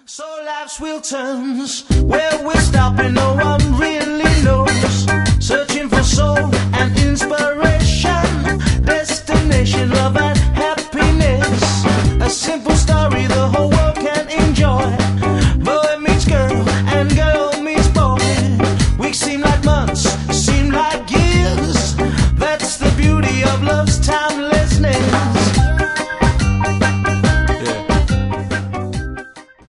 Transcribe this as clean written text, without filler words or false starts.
So life's wheel turns, where we're stopping, no one really knows. Searching for soul and